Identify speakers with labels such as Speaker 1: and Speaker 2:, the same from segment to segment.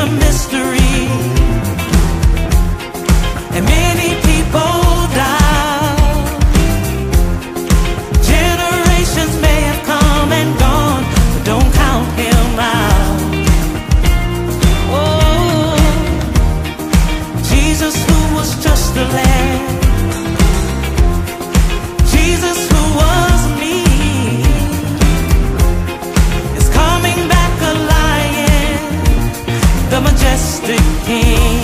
Speaker 1: a mystery, and many people doubt. Generations may have come and gone, but don't count him out. Oh, Jesus, who was just a lamb, Jesus, who was me, is coming back a lion, the majestic King.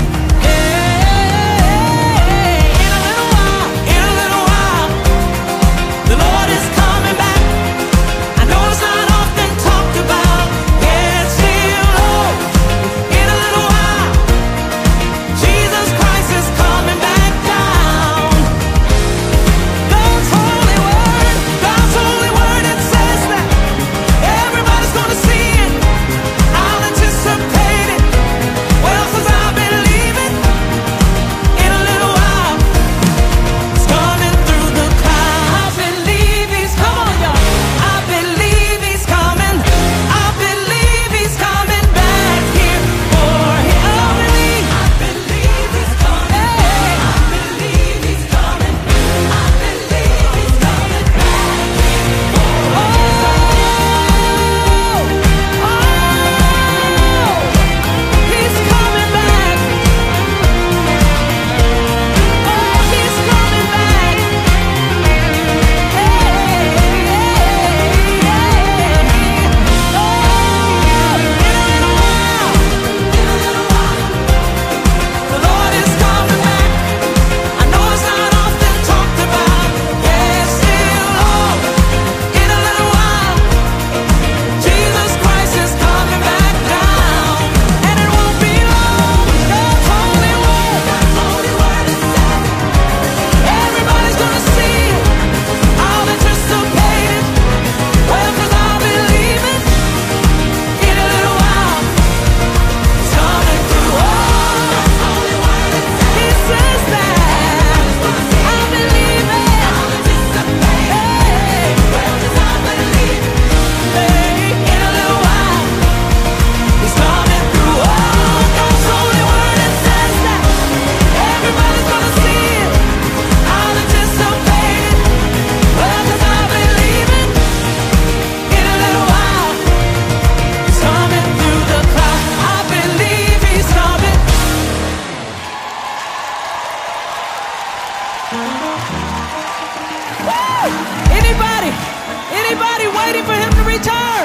Speaker 1: Anybody waiting for him to return?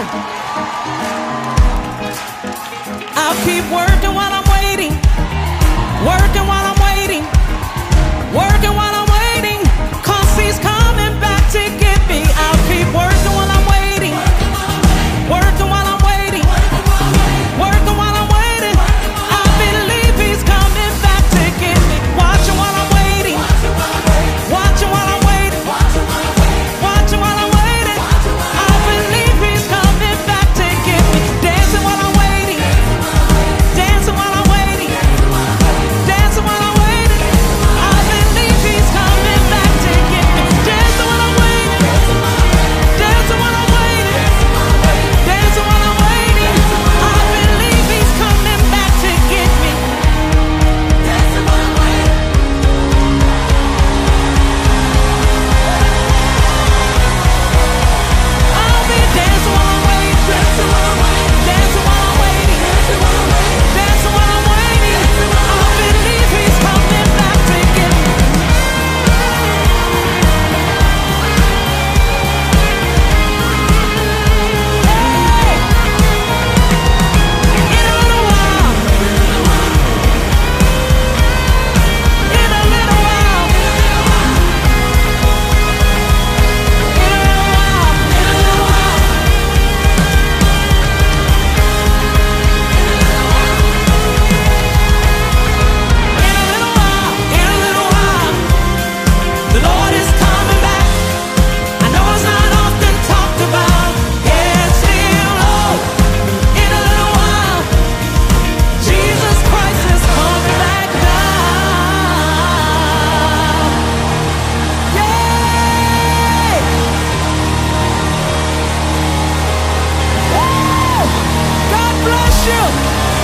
Speaker 1: I'll keep working while I'm waiting, working while I'm waiting, working while I'm waiting, 'cause he's coming back to get me. I'll keep working while I'm waiting, working while I'm waiting, working while I'm waiting. I believe he's coming back to get me. Watching while I'm waiting, watching while I'm waiting, watching while I'm waiting. I believe he's coming back to get me. Dancing while I'm waiting, dancing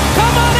Speaker 1: Come on